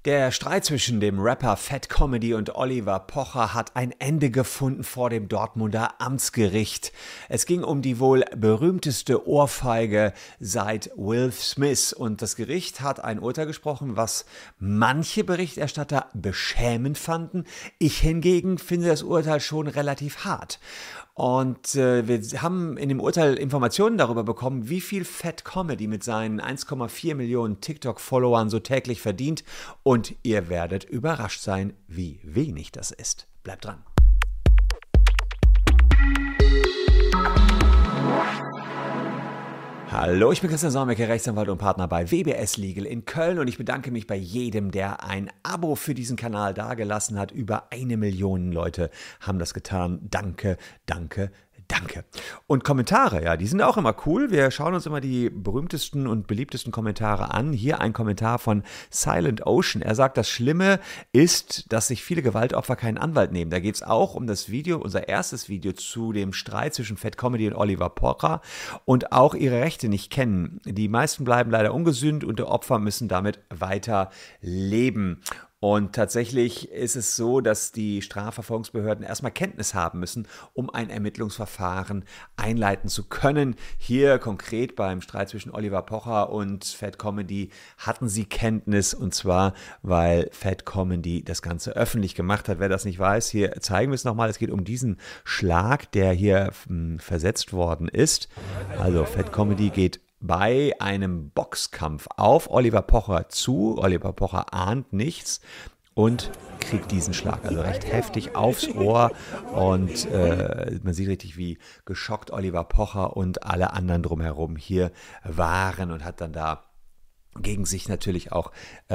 Der Streit zwischen dem Rapper Fat Comedy und Oliver Pocher hat ein Ende gefunden vor dem Dortmunder Amtsgericht. Es ging um die wohl berühmteste Ohrfeige seit Will Smith und das Gericht hat ein Urteil gesprochen, was manche Berichterstatter beschämend fanden. Ich hingegen finde das Urteil schon relativ hart. Und wir haben in dem Urteil Informationen darüber bekommen, wie viel Fat Comedy mit seinen 1,4 Millionen TikTok-Followern so täglich verdient. Und ihr werdet überrascht sein, wie wenig das ist. Bleibt dran. Hallo, ich bin Christian Solmecke, Rechtsanwalt und Partner bei WBS Legal in Köln und ich bedanke mich bei jedem, der ein Abo für diesen Kanal dagelassen hat. Über 1 Million Leute haben das getan. Danke, danke, danke. Und Kommentare, ja, die sind auch immer cool. Wir schauen uns immer die berühmtesten und beliebtesten Kommentare an. Hier ein Kommentar von Silent Ocean. Er sagt, das Schlimme ist, dass sich viele Gewaltopfer keinen Anwalt nehmen. Da geht es auch um das Video, unser erstes Video zu dem Streit zwischen Fat Comedy und Oliver Pocher und auch ihre Rechte nicht kennen. Die meisten bleiben leider ungesühnt und die Opfer müssen damit weiter leben. Und tatsächlich ist es so, dass die Strafverfolgungsbehörden erstmal Kenntnis haben müssen, um ein Ermittlungsverfahren einleiten zu können. Hier konkret beim Streit zwischen Oliver Pocher und Fat Comedy hatten sie Kenntnis, und zwar, weil Fat Comedy das Ganze öffentlich gemacht hat. Wer das nicht weiß, hier zeigen wir es nochmal. Es geht um diesen Schlag, der hier versetzt worden ist. Also Fat Comedy geht bei einem Boxkampf auf Oliver Pocher zu. Oliver Pocher ahnt nichts und kriegt diesen Schlag, also recht heftig aufs Ohr. Und man sieht richtig, wie geschockt Oliver Pocher und alle anderen drumherum hier waren und hat dann da gegen sich natürlich auch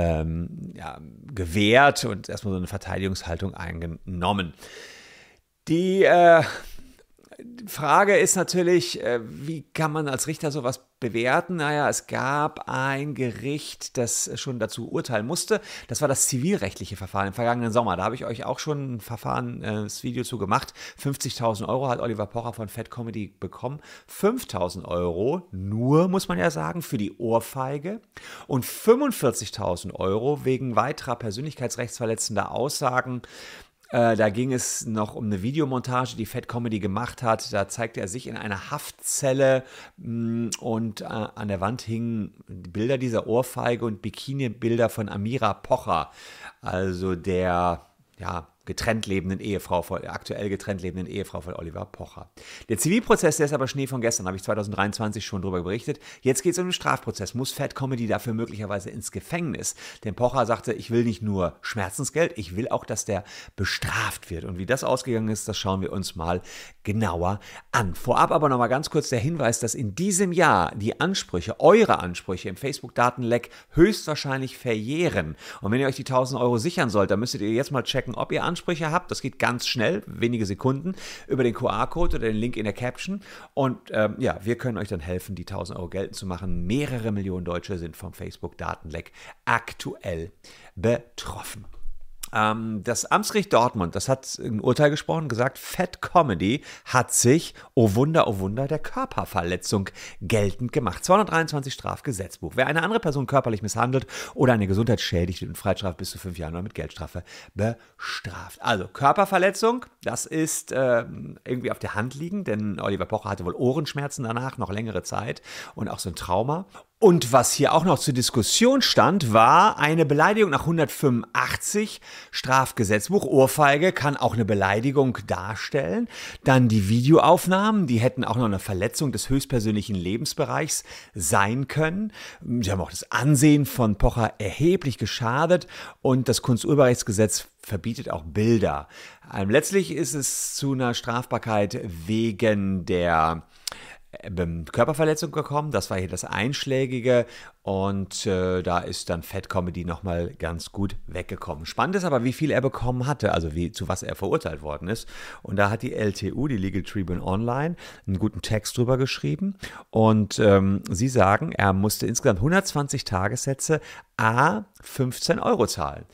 gewehrt und erstmal so eine Verteidigungshaltung eingenommen. Die Frage ist natürlich, wie kann man als Richter sowas bewerten? Naja, es gab ein Gericht, das schon dazu urteilen musste. Das war das zivilrechtliche Verfahren im vergangenen Sommer. Da habe ich euch auch schon ein Verfahren, das Video zu gemacht. 50.000 Euro hat Oliver Pocher von Fat Comedy bekommen. 5.000 Euro nur, muss man ja sagen, für die Ohrfeige. Und 45.000 Euro wegen weiterer persönlichkeitsrechtsverletzender Aussagen. Da ging es noch um eine Videomontage, die Fat Comedy gemacht hat. Da zeigte er sich in einer Haftzelle und an der Wand hingen Bilder dieser Ohrfeige und Bikini-Bilder von Amira Pocher, also der aktuell getrennt lebenden Ehefrau von Oliver Pocher. Der Zivilprozess, der ist aber Schnee von gestern, habe ich 2023 schon drüber berichtet. Jetzt geht es um den Strafprozess. Muss Fat Comedy dafür möglicherweise ins Gefängnis? Denn Pocher sagte, ich will nicht nur Schmerzensgeld, ich will auch, dass der bestraft wird. Und wie das ausgegangen ist, das schauen wir uns mal genauer an. Vorab aber nochmal ganz kurz der Hinweis, dass in diesem Jahr die Ansprüche, eure Ansprüche im Facebook-Datenleck höchstwahrscheinlich verjähren. Und wenn ihr euch die 1.000 Euro sichern sollt, dann müsstet ihr jetzt mal checken, ob ihr Ansprüche habt. Das geht ganz schnell, wenige Sekunden, über den QR-Code oder den Link in der Caption. Und wir können euch dann helfen, die 1.000 Euro geltend zu machen. Mehrere Millionen Deutsche sind vom Facebook-Datenleck aktuell betroffen. Das Amtsgericht Dortmund, das hat ein Urteil gesprochen, gesagt, Fat Comedy hat sich, oh Wunder, der Körperverletzung geltend gemacht. 223 Strafgesetzbuch. Wer eine andere Person körperlich misshandelt oder eine Gesundheit schädigt, wird mit Freiheitsstrafe bis zu 5 Jahren oder mit Geldstrafe bestraft. Also Körperverletzung, das ist irgendwie auf der Hand liegend, denn Oliver Pocher hatte wohl Ohrenschmerzen danach, noch längere Zeit und auch so ein Trauma. Und was hier auch noch zur Diskussion stand, war eine Beleidigung nach 185 Strafgesetzbuch. Ohrfeige kann auch eine Beleidigung darstellen. Dann die Videoaufnahmen, die hätten auch noch eine Verletzung des höchstpersönlichen Lebensbereichs sein können. Sie haben auch das Ansehen von Pocher erheblich geschadet und das Kunsturheberrechtsgesetz verbietet auch Bilder. Letztlich ist es zu einer Strafbarkeit wegen der Körperverletzung gekommen, das war hier das Einschlägige und da ist dann Fat Comedy nochmal ganz gut weggekommen. Spannend ist aber, wie viel er bekommen hatte, also zu was er verurteilt worden ist. Und da hat die LTU, die Legal Tribune Online, einen guten Text drüber geschrieben und sie sagen, er musste insgesamt 120 Tagessätze à 15 Euro zahlen.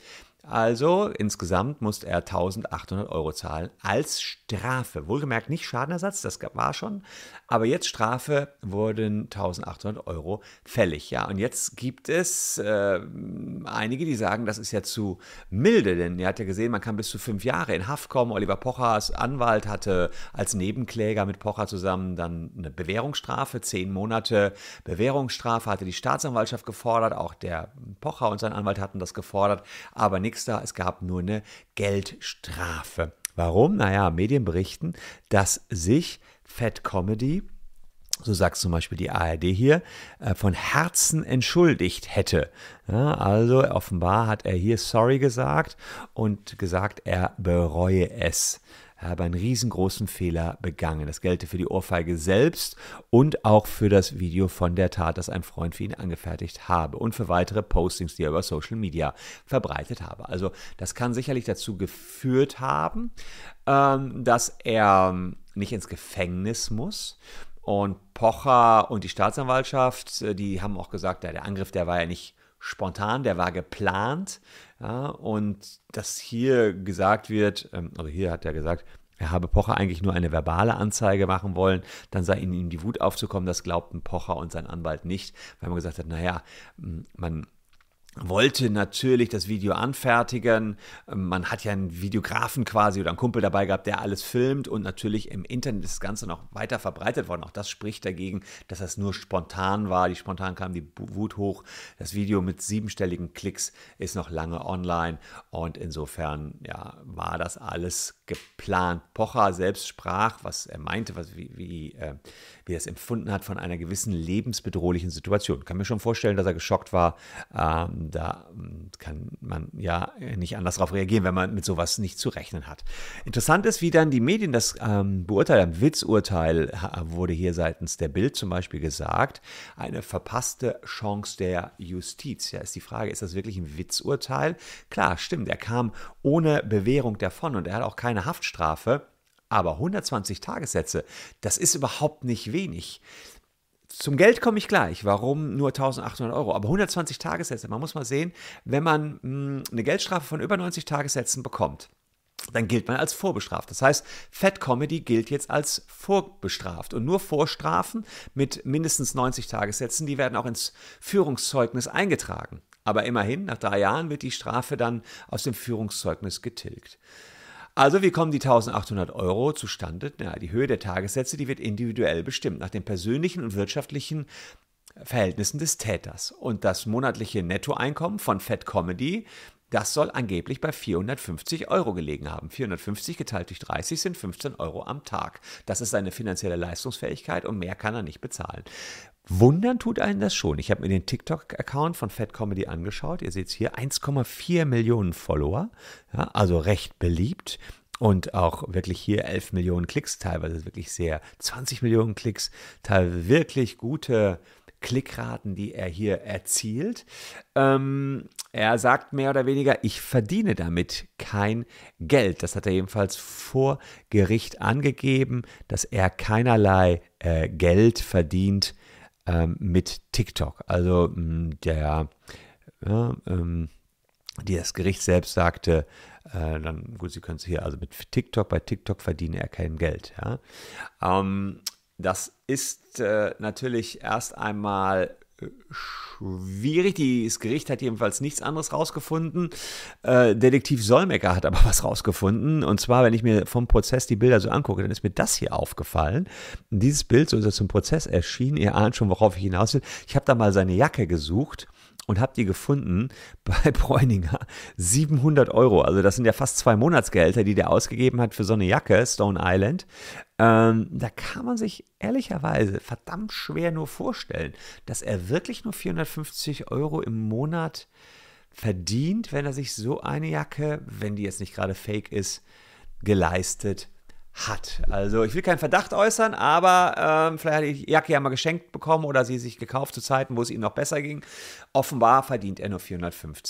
Also insgesamt musste er 1.800 Euro zahlen als Strafe. Wohlgemerkt nicht Schadenersatz, das war schon, aber jetzt Strafe wurden 1.800 Euro fällig. Ja, und jetzt gibt es einige, die sagen, das ist ja zu milde, denn ihr habt ja gesehen, man kann bis zu 5 Jahre in Haft kommen. Oliver Pochers Anwalt hatte als Nebenkläger mit Pocher zusammen dann eine Bewährungsstrafe, 10 Monate Bewährungsstrafe hatte die Staatsanwaltschaft gefordert, auch der Pocher und sein Anwalt hatten das gefordert, aber nichts da, es gab nur eine Geldstrafe. Warum? Naja, Medien berichten, dass sich Fat Comedy, so sagt zum Beispiel die ARD hier, von Herzen entschuldigt hätte. Ja, also offenbar hat er hier sorry gesagt und gesagt, er bereue es. Er habe einen riesengroßen Fehler begangen. Das gelte für die Ohrfeige selbst und auch für das Video von der Tat, das ein Freund für ihn angefertigt habe und für weitere Postings, die er über Social Media verbreitet habe. Also das kann sicherlich dazu geführt haben, dass er nicht ins Gefängnis muss. Und Pocher und die Staatsanwaltschaft, die haben auch gesagt, ja, der Angriff, der war ja nicht spontan, der war geplant. Ja, und dass hier gesagt wird, also hier hat er gesagt, er habe Pocher eigentlich nur eine verbale Anzeige machen wollen, dann sei in ihm die Wut aufzukommen, das glaubten Pocher und sein Anwalt nicht, weil man gesagt hat, naja, man wollte natürlich das Video anfertigen. Man hat ja einen Videografen quasi oder einen Kumpel dabei gehabt, der alles filmt und natürlich im Internet ist das Ganze noch weiter verbreitet worden. Auch das spricht dagegen, dass das nur spontan war. Spontan kam die Wut hoch. Das Video mit 7-stelligen Klicks ist noch lange online und insofern ja, war das alles geplant. Pocher selbst sprach, was er meinte, wie er es empfunden hat von einer gewissen lebensbedrohlichen Situation. Ich kann mir schon vorstellen, dass er geschockt war. Da kann man ja nicht anders darauf reagieren, wenn man mit sowas nicht zu rechnen hat. Interessant ist, wie dann die Medien das beurteilen. Ein Witzurteil wurde hier seitens der Bild zum Beispiel gesagt. Eine verpasste Chance der Justiz. Ja, ist die Frage, ist das wirklich ein Witzurteil? Klar, stimmt. Er kam ohne Bewährung davon und er hat auch keine Haftstrafe. Aber 120 Tagessätze, das ist überhaupt nicht wenig. Zum Geld komme ich gleich. Warum nur 1.800 Euro? Aber 120 Tagessätze, man muss mal sehen, wenn man eine Geldstrafe von über 90 Tagessätzen bekommt, dann gilt man als vorbestraft. Das heißt, Fat Comedy gilt jetzt als vorbestraft. Und nur Vorstrafen mit mindestens 90 Tagessätzen, die werden auch ins Führungszeugnis eingetragen. Aber immerhin, nach 3 Jahren wird die Strafe dann aus dem Führungszeugnis getilgt. Also wie kommen die 1.800 Euro zustande? Ja, die Höhe der Tagessätze, die wird individuell bestimmt, nach den persönlichen und wirtschaftlichen Verhältnissen des Täters. Und das monatliche Nettoeinkommen von Fat Comedy, das soll angeblich bei 450 Euro gelegen haben. 450 geteilt durch 30 sind 15 Euro am Tag. Das ist seine finanzielle Leistungsfähigkeit und mehr kann er nicht bezahlen. Wundern tut einen das schon. Ich habe mir den TikTok-Account von Fat Comedy angeschaut. Ihr seht es hier, 1,4 Millionen Follower, ja, also recht beliebt. Und auch wirklich hier 11 Millionen Klicks, teilweise wirklich 20 Millionen Klicks, teilweise wirklich gute Klickraten, die er hier erzielt. Er sagt mehr oder weniger, ich verdiene damit kein Geld. Das hat er jedenfalls vor Gericht angegeben, dass er keinerlei Geld verdient mit TikTok. Also das Gericht selbst sagte, dann, gut, Sie können es hier, also mit TikTok, bei TikTok verdiene er kein Geld. Ja? Das ist natürlich erst einmal schwierig. Das Gericht hat jedenfalls nichts anderes rausgefunden. Detektiv Solmecke hat aber was rausgefunden. Und zwar, wenn ich mir vom Prozess die Bilder so angucke, dann ist mir das hier aufgefallen. Dieses Bild, so ist er zum Prozess erschienen. Ihr ahnt schon, worauf ich hinaus will. Ich habe da mal seine Jacke gesucht und habe die gefunden bei Bräuninger. 700 Euro. Also das sind ja fast 2 Monatsgehälter, die der ausgegeben hat für so eine Jacke, Stone Island. Da kann man sich ehrlicherweise verdammt schwer nur vorstellen, dass er wirklich nur 450 Euro im Monat verdient, wenn er sich so eine Jacke, wenn die jetzt nicht gerade fake ist, geleistet hat. Also ich will keinen Verdacht äußern, aber vielleicht hat er die Jacke ja mal geschenkt bekommen oder sie sich gekauft zu Zeiten, wo es ihm noch besser ging. Offenbar verdient er nur 450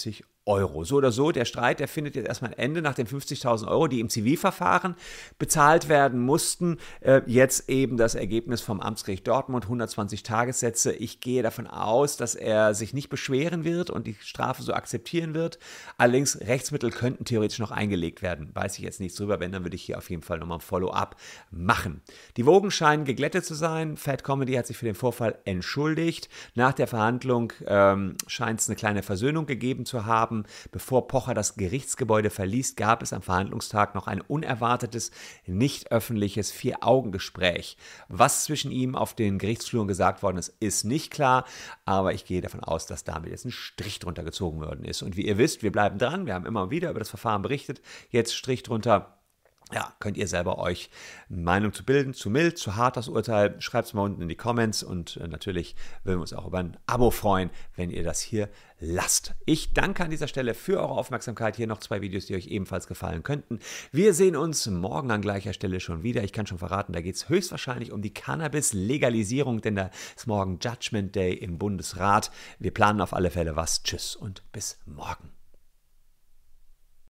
Euro. So oder so, der Streit, der findet jetzt erstmal ein Ende nach den 50.000 Euro, die im Zivilverfahren bezahlt werden mussten. Jetzt eben das Ergebnis vom Amtsgericht Dortmund, 120 Tagessätze. Ich gehe davon aus, dass er sich nicht beschweren wird und die Strafe so akzeptieren wird. Allerdings, Rechtsmittel könnten theoretisch noch eingelegt werden. Weiß ich jetzt nichts drüber, wenn, dann würde ich hier auf jeden Fall nochmal ein Follow-up machen. Die Wogen scheinen geglättet zu sein. Fat Comedy hat sich für den Vorfall entschuldigt. Nach der Verhandlung scheint es eine kleine Versöhnung gegeben zu haben. Bevor Pocher das Gerichtsgebäude verließ, gab es am Verhandlungstag noch ein unerwartetes, nicht öffentliches Vier-Augen-Gespräch. Was zwischen ihm auf den Gerichtsfluren gesagt worden ist, ist nicht klar, aber ich gehe davon aus, dass damit jetzt ein Strich drunter gezogen worden ist. Und wie ihr wisst, wir bleiben dran, wir haben immer wieder über das Verfahren berichtet, jetzt Strich drunter. Ja, könnt ihr selber euch eine Meinung zu bilden, zu mild, zu hart das Urteil, schreibt es mal unten in die Comments und natürlich würden wir uns auch über ein Abo freuen, wenn ihr das hier lasst. Ich danke an dieser Stelle für eure Aufmerksamkeit. Hier noch 2 Videos, die euch ebenfalls gefallen könnten. Wir sehen uns morgen an gleicher Stelle schon wieder. Ich kann schon verraten, da geht es höchstwahrscheinlich um die Cannabis-Legalisierung, denn da ist morgen Judgment Day im Bundesrat. Wir planen auf alle Fälle was. Tschüss und bis morgen.